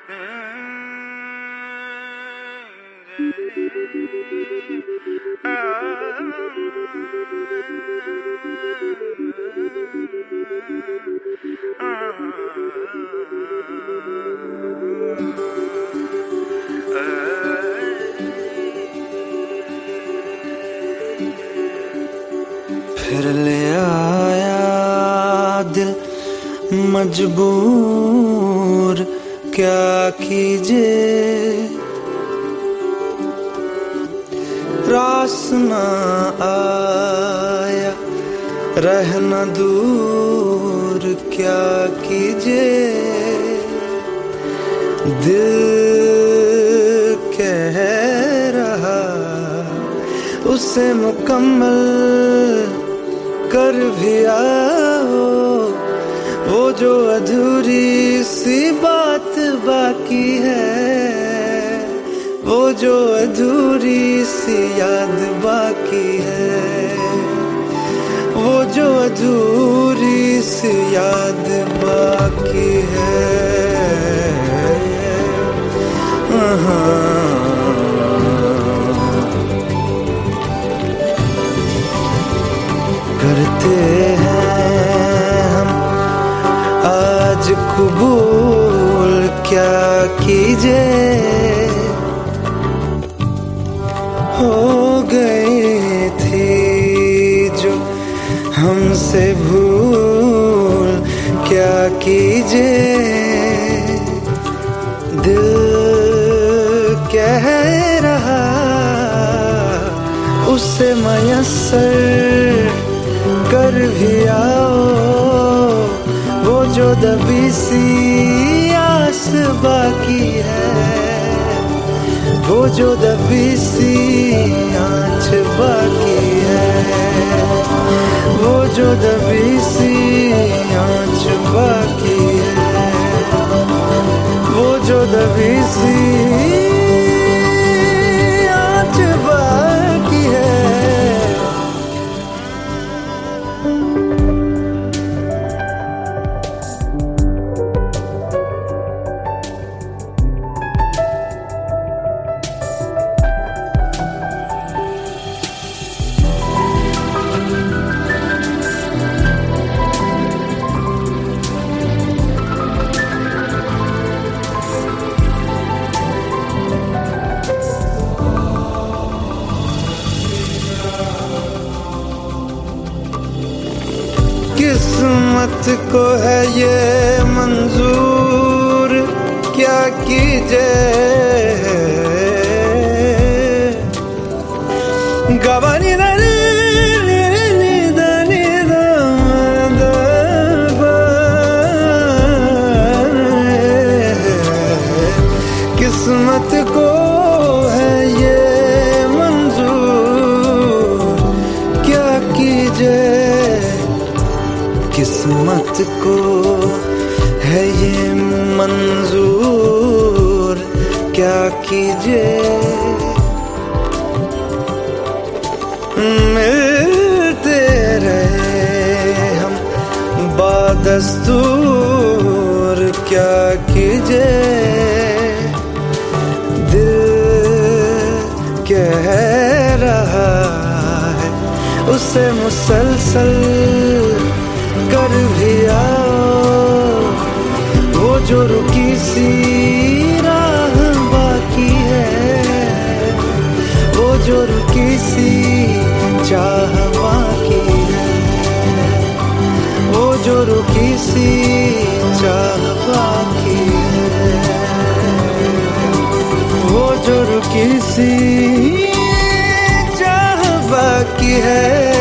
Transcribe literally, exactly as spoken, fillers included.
फिर ले आया दिल मजबूर, क्या कीजिए रास न आया रहना दूर, क्या कीजिए दिल कह रहा उसे मुकम्मल कर भी आओ, वो जो अधूरी सी बात बाकी है, वो जो अधूरी सी याद बाकी है, वो जो अधूरी सी याद बाकी है। करते हैं हम आज कबूल, क्या कीजिए हो गई थी जो हमसे भूल, क्या कीजिए दिल कह रहा उसे मयस्सर कर भी आओ, वो जो दबी सी आस बाकी है, वो जो दबी सी आँच बाकी है, वो जो दबी सी आँच बाकी है, वो जो दबी सी आँच बाकी है। किस्मत को है ये मंजूर, क्या कीजिए गवानी नरी किस्मत को है ये मंजूर, क्या कीजिए किस्मत को है ये मंजूर, क्या कीजिए मिलते रहे हम बादस्तूर, क्या कीजिए दिल कह रहा है उसे मुसलसल कर भी आओ, वो जो रुकी सी राह बाकी है, वो जो रुकी सी चाह बाकी है, वो जो रुकी सी चाह बाकी है, वो जो रुकी सी चाह बाकी है।